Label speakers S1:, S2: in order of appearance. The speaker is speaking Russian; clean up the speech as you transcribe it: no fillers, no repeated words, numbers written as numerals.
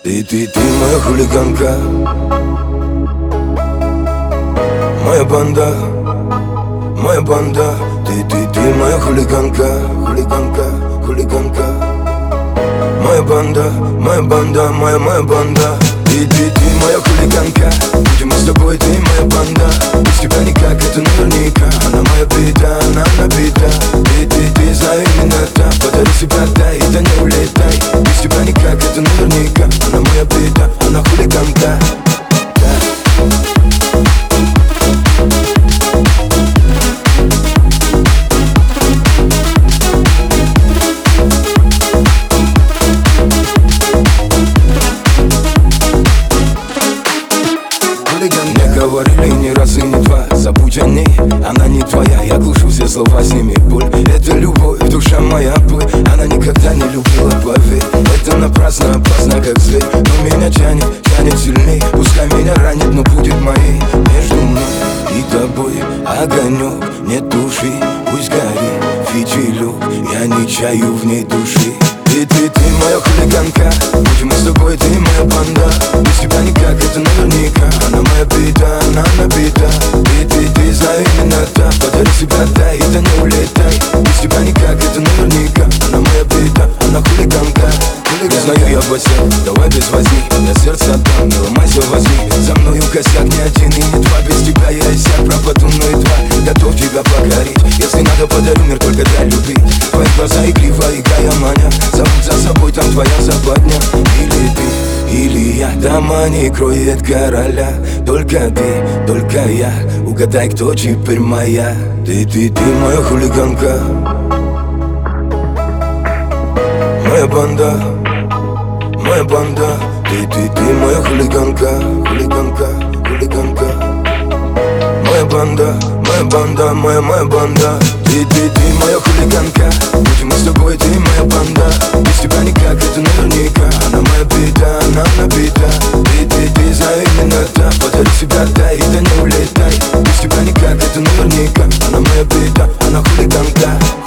S1: Ты моя хулиганка, моя банда, моя банда. Ты моя хулиганка, хулиганка, хулиганка. Моя банда, моя банда, моя банда. Ты моя хулиганка, будем мы с тобой, ты моя банда. Без тебя никак, это наверняка. Она моя беда, она набита. Ты знаю именно та. Подари себя, дай, да не улетай. Без тебя никак, это наверняка. Она моя беда, она хулиганка. Мне говорили не раз и не два, забудь о ней, она не твоя. Я глушу все слова, сними боль. Это любовь, душа моя плоть. Она никогда не любила, поверь. Это напрасно, опасно, как зверь. Но меня тянет, тянет сильней. Пускай меня ранит, но будет моей. Между мной и тобой огонек, нет души. Пусть горит фитилек, я не чаю в ней души. Ты моя хулиганка, будем мы с тобой, ты моя банда. Без тебя никак, это наверняка. Она моя беда, она набита. Ты знаю именно та. Подари себя, дай, да не улетай. Без тебя никак, это наверняка. Она моя беда, она хулиганка. Не знаю я бассейн, давай без возни. Я сердце отдам, не ломайся, возьми. За мною косяк не один и не два. Без тебя я и сяк пропаду, но едва готов тебя покорить. Если надо, подарю мир только для любви. Твои глаза игриво, играя маня. Зовут за собой, там твоя западня. Или ты, или я. Дома не кроет короля. Только ты, только я. Угадай, кто теперь моя. Ты моя хулиганка, моя банда, моя банда. Ты моя хулиганка, хулиганка, хулиганка. Моя банда, моя банда, моя банда. Ты моя хулиганка, будем мы с тобой, ты моя банда. Без тебя никак, это наверняка. Она моя беда, она набита. Ты знаю именно та. Подари себя, дай, да не улетай. Без тебя никак, это наверняка. Она моя беда, она хулиганка.